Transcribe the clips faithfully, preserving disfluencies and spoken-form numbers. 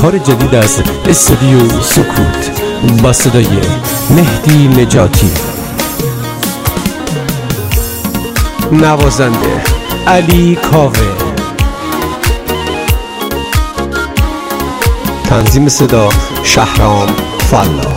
کار جدید از استودیو سکوت با صدای مهدی نجاتی، نوازنده علی کاوه، تنظیم صدا شهرام فلا.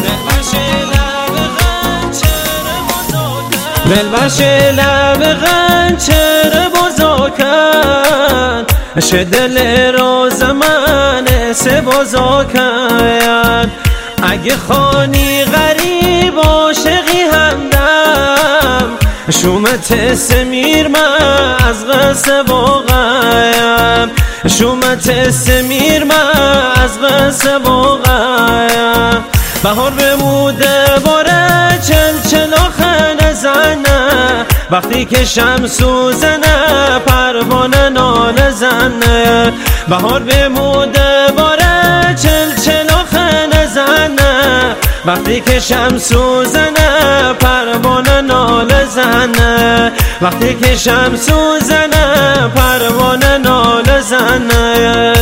دلبرش لب غنچر بزرگن شه دل روز من سه بزرگن اگه خانی غریب عاشقی همدم شومت سمیر من از قصه بغیم شومت سمیر من از قصه بغیم بهار بموده باره چل چل آخن زنه وقتی که شمس زنه پروانه ناله زنه بهار بموده باره چل چل آخن زنه وقتی که شمس زنه پروانه ناله زنه وقتی که شمس زنه پروانه ناله زنه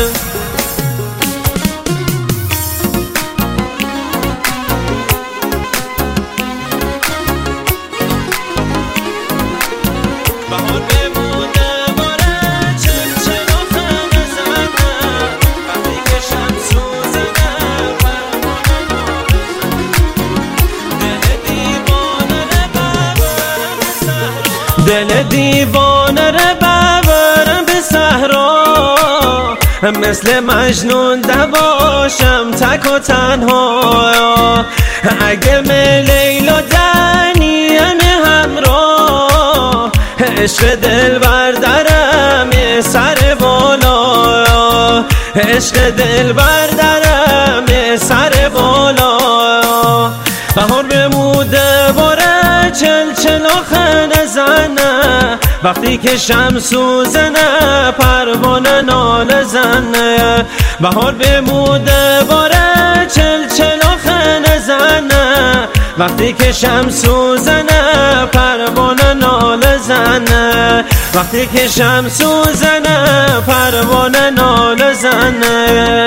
دل دیوانه رو ببرم به صحرا مثل مجنون دواشم تک و تنها اگه من لیلا دنیم همراه عشق دل بردرم سر بالا عشق دل بردرم سر بالا بهار بموده باره چل چل آخن زنه وقتی که شمس زنه پروانه ناله زنه بهار بموده باره چل چل آخن زنه وقتی که شمس زنه پروانه ناله زنه وقتی که شمس زنه پروانه ناله زنه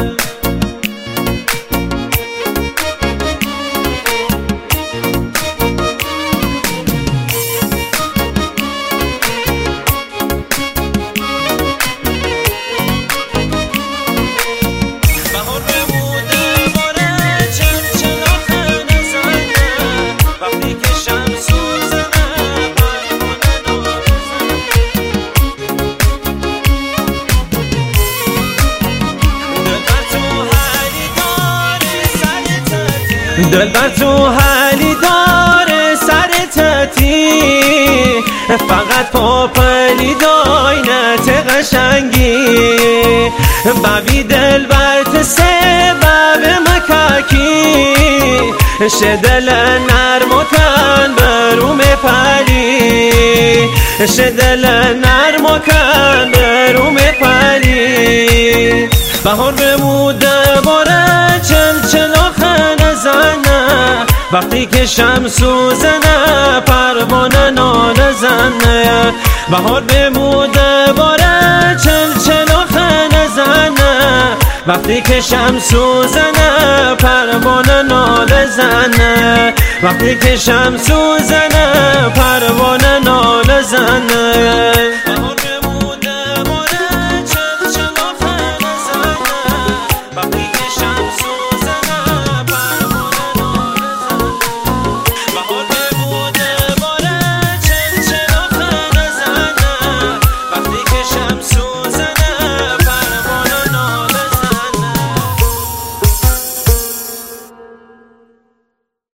دل بر تو حلی داره سر تتی فقط پاپلی داینت قشنگی ببی دل بر تسبب مکاکی شه دل نرم و تن بروم پلی شه دل نرم و تن بروم پلی بهار بموده باره چل چل آخن زنه وقتی که شمس زنه پروانه ناله زنه بهار بموده باره چل چل آخن زنه وقتی که شمس زنه پروانه ناله زنه وقتی که شمس زنه پروانه ناله زنه